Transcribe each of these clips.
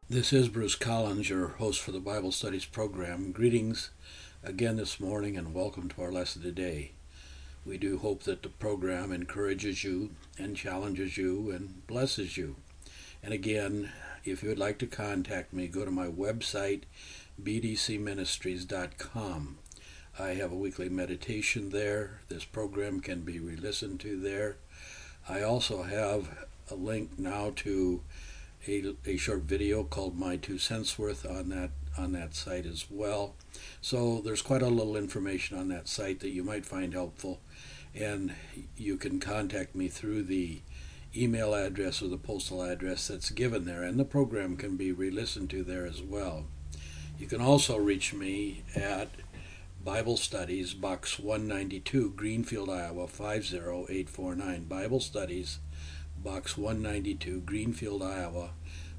This is Bruce Collins, your host for the Bible Studies program. Greetings again this morning and welcome to our lesson today. We do hope that the program encourages you and challenges you and blesses you. And again, if you would like to contact me, go to my website, bdcministries.com. I have a weekly meditation there. This program can be re-listened to there. I also have a link now to a short video called My Two Cents Worth on that site as well. So there's quite a little information on that site that you might find helpful, and you can contact me through the email address or the postal address that's given there, and the program can be re-listened to there as well. You can also reach me at Bible Studies, Box 192, Greenfield, Iowa 50849. Bible Studies, Box 192, Greenfield, Iowa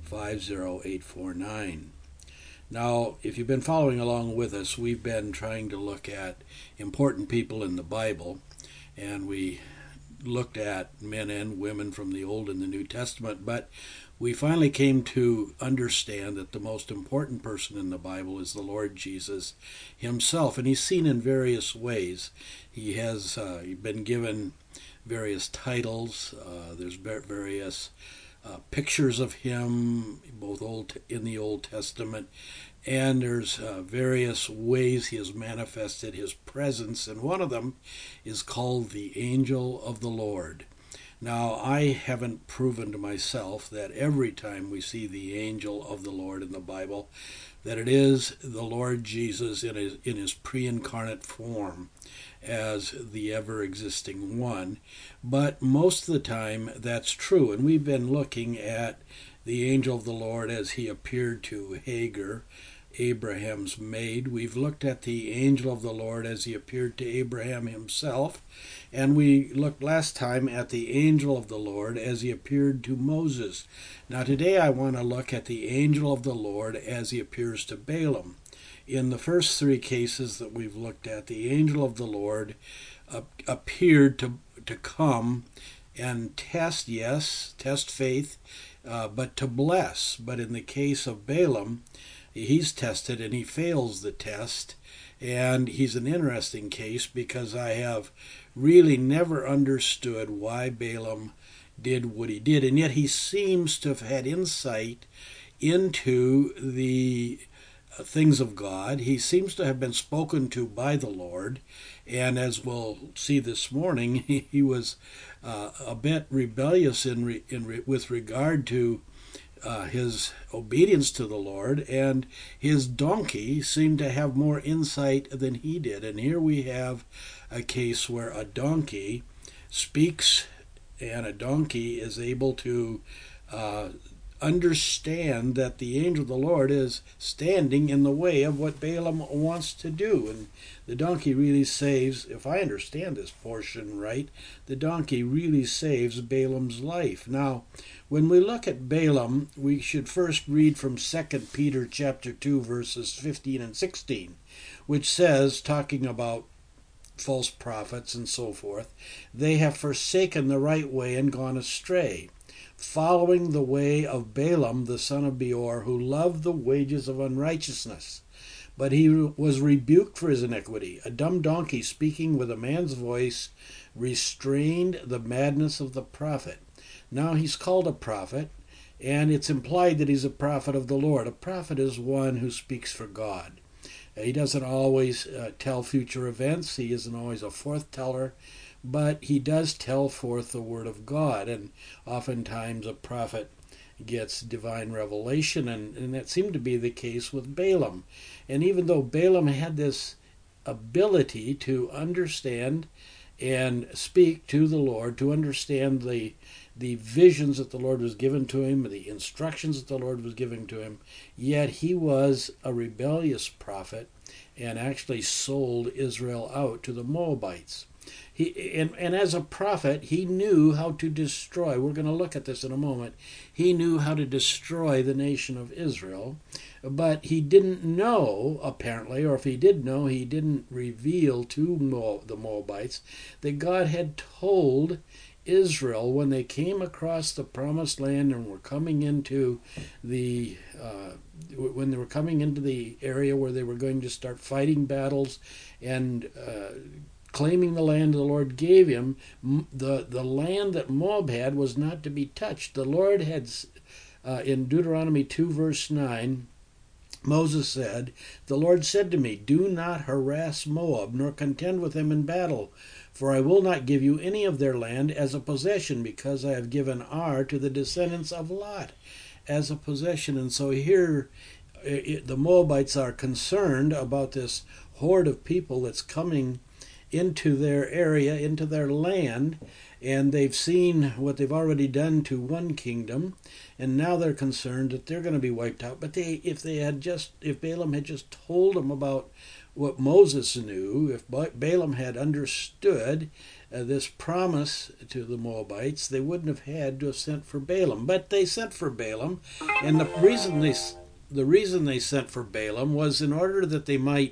50849. Now, if you've been following along with us, we've been trying to look at important people in the Bible, and we looked at men and women from the Old and the New Testament, but we finally came to understand that the most important person in the Bible is the Lord Jesus himself, and he's seen in various ways. He has been given various titles. There's various pictures of him, both in the Old Testament, and there's various ways he has manifested his presence, and one of them is called the Angel of the Lord. Now, I haven't proven to myself that every time we see the Angel of the Lord in the Bible, that it is the Lord Jesus in his pre-incarnate form as the ever-existing one. But most of the time that's true, and we've been looking at the Angel of the Lord as he appeared to Hagar, Abraham's maid. We've looked at the Angel of the Lord as he appeared to Abraham himself, and we looked last time at the Angel of the Lord as he appeared to Moses. Now today I want to look at the Angel of the Lord as he appears to Balaam. In the first three cases that we've looked at, the Angel of the Lord appeared to come and test faith, but to bless. But in the case of Balaam, he's tested and he fails the test. And he's an interesting case because I have really never understood why Balaam did what he did. And yet he seems to have had insight into the things of God. He seems to have been spoken to by the Lord. And as we'll see this morning, he was a bit rebellious with regard to his obedience to the Lord, and his donkey seemed to have more insight than he did. And here we have a case where a donkey speaks, and a donkey is able to understand that the angel of the Lord is standing in the way of what Balaam wants to do. And the donkey really saves, if I understand this portion right, the donkey really saves Balaam's life. Now, when we look at Balaam, we should first read from 2 Peter chapter 2, verses 15 and 16, which says, talking about false prophets and so forth, they have forsaken the right way and gone astray, following the way of Balaam the son of Beor, who loved the wages of unrighteousness. But he was rebuked for his iniquity. A dumb donkey speaking with a man's voice restrained the madness of the prophet. Now he's called a prophet, and it's implied that he's a prophet of the Lord. A prophet is one who speaks for God. He doesn't always tell future events. He isn't always a forthteller, but he does tell forth the word of God, and oftentimes a prophet gets divine revelation, and that seemed to be the case with Balaam. And even though Balaam had this ability to understand and speak to the Lord, to understand the visions that the Lord was given to him, the instructions that the Lord was giving to him, yet he was a rebellious prophet and actually sold Israel out to the Moabites. And as a prophet, he knew how to destroy. We're going to look at this in a moment. He knew how to destroy the nation of Israel, but he didn't know, apparently, or if he did know, he didn't reveal to the Moabites that God had told Israel, when they came across the promised land and were coming into when they were coming into the area where they were going to start fighting battles and claiming the land the Lord gave him, the land that Moab had was not to be touched. The Lord had, in Deuteronomy 2, verse 9, Moses said, "The Lord said to me, do not harass Moab, nor contend with them in battle, for I will not give you any of their land as a possession, because I have given Ar to the descendants of Lot as a possession." And so here the Moabites are concerned about this horde of people that's coming into their area, into their land, and they've seen what they've already done to one kingdom, and now they're concerned that they're going to be wiped out. But if Balaam had just told them about what Moses knew, if Balaam had understood this promise to the Moabites, they wouldn't have had to have sent for Balaam. But they sent for Balaam, and the reason they sent for Balaam was in order that they might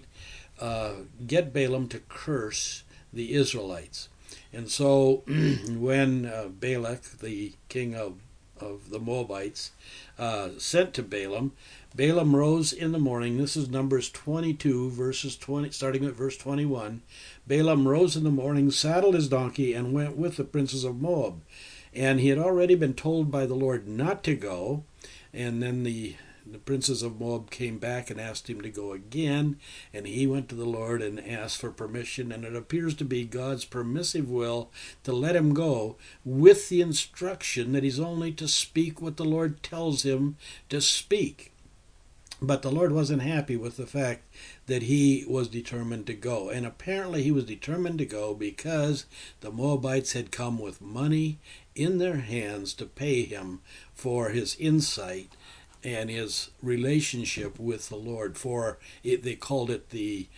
get Balaam to curse the Israelites. And so when Balak, the king of the Moabites, sent to Balaam, Balaam rose in the morning. This is Numbers 22, verses 20, starting at verse 21. Balaam rose in the morning, saddled his donkey, and went with the princes of Moab. And he had already been told by the Lord not to go. And then the princes of Moab came back and asked him to go again, and he went to the Lord and asked for permission, and it appears to be God's permissive will to let him go, with the instruction that he's only to speak what the Lord tells him to speak. But the Lord wasn't happy with the fact that he was determined to go, and apparently he was determined to go because the Moabites had come with money in their hands to pay him for his insight and his relationship with the Lord. For it, they called it the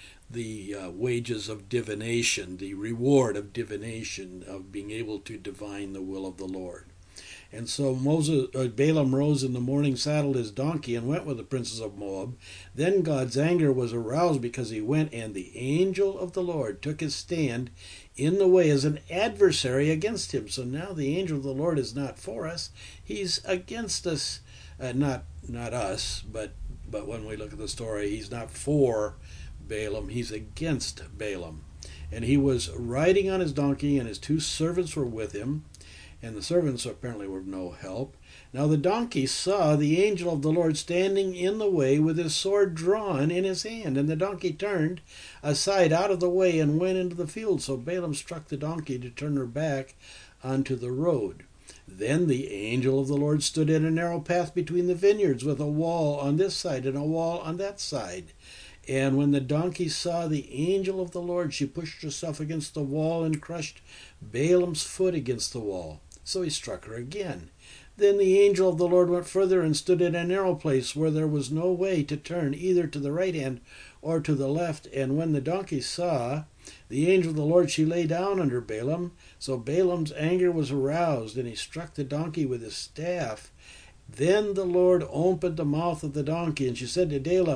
wages of divination, the reward of divination, of being able to divine the will of the Lord. And so Balaam rose in the morning, saddled his donkey, and went with the princes of Moab. Then God's anger was aroused because he went, and the angel of the Lord took his stand in the way as an adversary against him. So now the angel of the Lord is not for us; he's against us. Not us, but when we look at the story, he's not for Balaam; he's against Balaam. And he was riding on his donkey, and his two servants were with him. And the servants apparently were of no help. Now the donkey saw the angel of the Lord standing in the way with his sword drawn in his hand. And the donkey turned aside out of the way and went into the field. So Balaam struck the donkey to turn her back onto the road. Then the angel of the Lord stood in a narrow path between the vineyards, with a wall on this side and a wall on that side. And when the donkey saw the angel of the Lord, she pushed herself against the wall and crushed Balaam's foot against the wall. So he struck her again. Then the angel of the Lord went further and stood in a narrow place where there was no way to turn either to the right hand or to the left. And when the donkey saw the angel of the Lord, she lay down under Balaam. So Balaam's anger was aroused, and he struck the donkey with his staff. Then the Lord opened the mouth of the donkey, and she said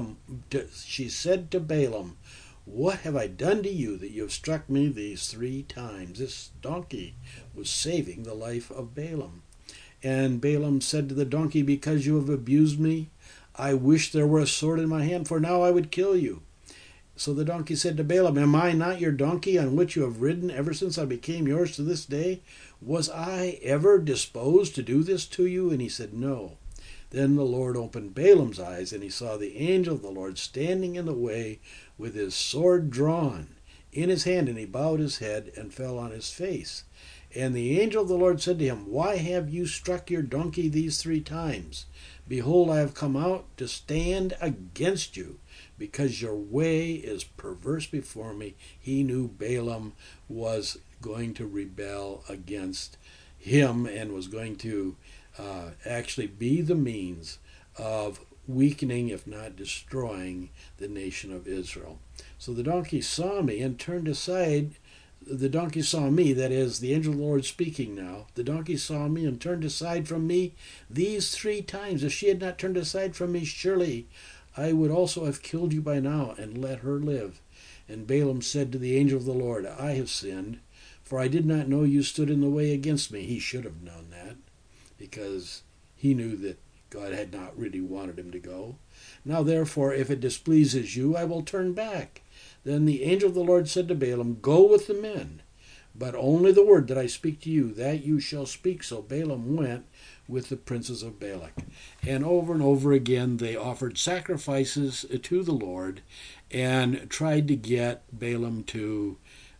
to Balaam, "What have I done to you that you have struck me these 3 times?" This donkey was saving the life of Balaam. And Balaam said to the donkey, "Because you have abused me, I wish there were a sword in my hand, for now I would kill you." So the donkey said to Balaam, "Am I not your donkey on which you have ridden ever since I became yours to this day? Was I ever disposed to do this to you?" And he said, "No." Then the Lord opened Balaam's eyes, and he saw the angel of the Lord standing in the way with his sword drawn in his hand, and he bowed his head and fell on his face. And the angel of the Lord said to him, "Why have you struck your donkey these 3 times? Behold, I have come out to stand against you, because your way is perverse before me." He knew Balaam was going to rebel against him and was going to actually be the means of weakening, if not destroying, the nation of Israel. So the donkey saw me and turned aside. The donkey saw me, that is, the angel of the Lord speaking now. The donkey saw me and turned aside from me these 3 times. If she had not turned aside from me, surely I would also have killed you by now and let her live. And Balaam said to the angel of the Lord, "I have sinned, For I did not know you stood in the way against me. He should have known that, because he knew that God had not really wanted him to go. Now therefore, if it displeases you, I will turn back. Then the angel of the Lord said to Balaam, Go with the men, but only the word that I speak to you, that you shall speak. So Balaam went with the princes of Balak. And over again they offered sacrifices to the Lord and tried to get Balaam to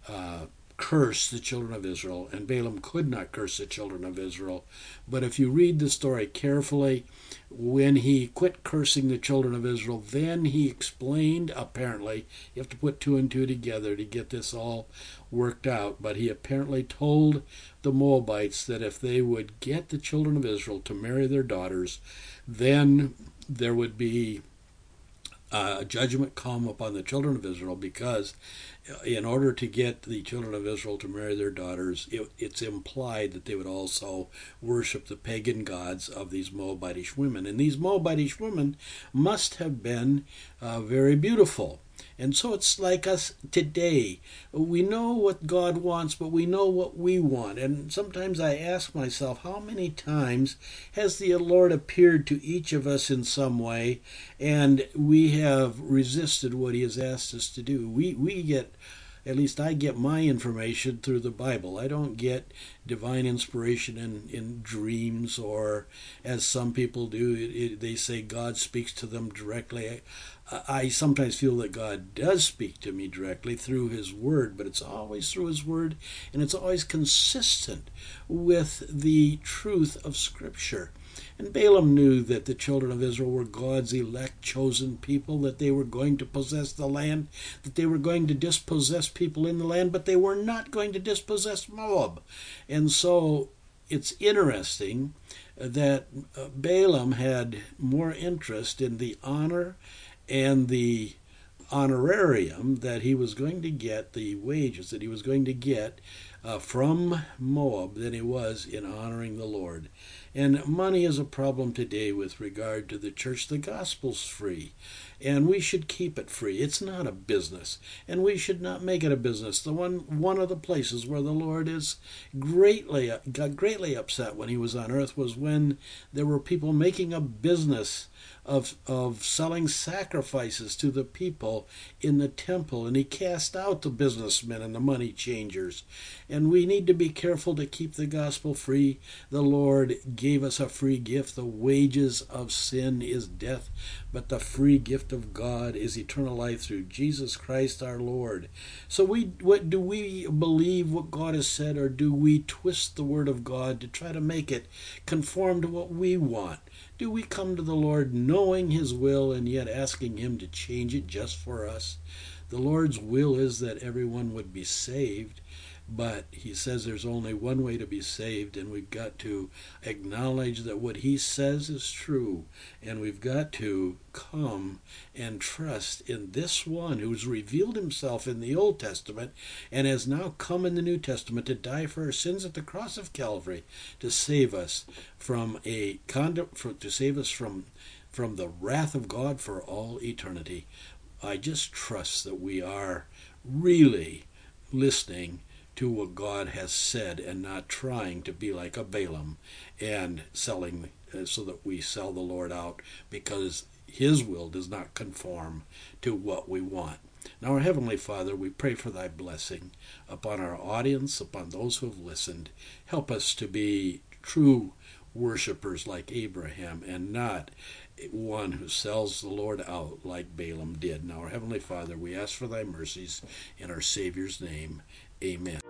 curse the children of Israel. And Balaam could not curse the children of Israel. But if you read the story carefully, when he quit cursing the children of Israel, then he explained, apparently, you have to put two and two together to get this all worked out, but he apparently told the Moabites that if they would get the children of Israel to marry their daughters, then there would be a judgment come upon the children of Israel, because in order to get the children of Israel to marry their daughters, it's implied that they would also worship the pagan gods of these Moabitish women. And these Moabitish women must have been very beautiful. And so it's like us today. We know what God wants, but we know what we want. And sometimes I ask myself, how many times has the Lord appeared to each of us in some way, and we have resisted what he has asked us to do? We get, at least I get my information through the Bible. I don't get divine inspiration in dreams, or as some people do, they say God speaks to them directly. I sometimes feel that God does speak to me directly through his word, but it's always through his word, and it's always consistent with the truth of Scripture. And Balaam knew that the children of Israel were God's elect, chosen people, that they were going to possess the land, that they were going to dispossess people in the land, but they were not going to dispossess Moab. And so it's interesting that Balaam had more interest in the honor and the honorarium that he was going to get, the wages that he was going to get from Moab, than he was in honoring the Lord. And money is a problem today with regard to the church. The gospel's free, and we should keep it free. It's not a business, and we should not make it a business. One of the places where the Lord got greatly upset when he was on earth was when there were people making a business of selling sacrifices to the people in the temple, and he cast out the businessmen and the money changers. And we need to be careful to keep the gospel free. The Lord gave us a free gift. The wages of sin is death, but the free gift of God is eternal life through Jesus Christ our Lord. So do we believe what God has said, or do we twist the word of God to try to make it conform to what we want? Do we come to the Lord knowing his will and yet asking him to change it just for us? The Lord's will is that everyone would be saved, but he says there's only one way to be saved, and we've got to acknowledge that what he says is true, and we've got to come and trust in this one who's revealed himself in the Old Testament and has now come in the New Testament to die for our sins at the cross of Calvary, to save us from the wrath of God for all eternity. I just trust that we are really listening to what God has said, and not trying to be like a Balaam and selling so that we sell the Lord out because his will does not conform to what we want. Now, our Heavenly Father, we pray for thy blessing upon our audience, upon those who have listened. Help us to be true worshipers like Abraham, and not one who sells the Lord out like Balaam did. Now, our Heavenly Father, we ask for thy mercies in our Savior's name. Amen.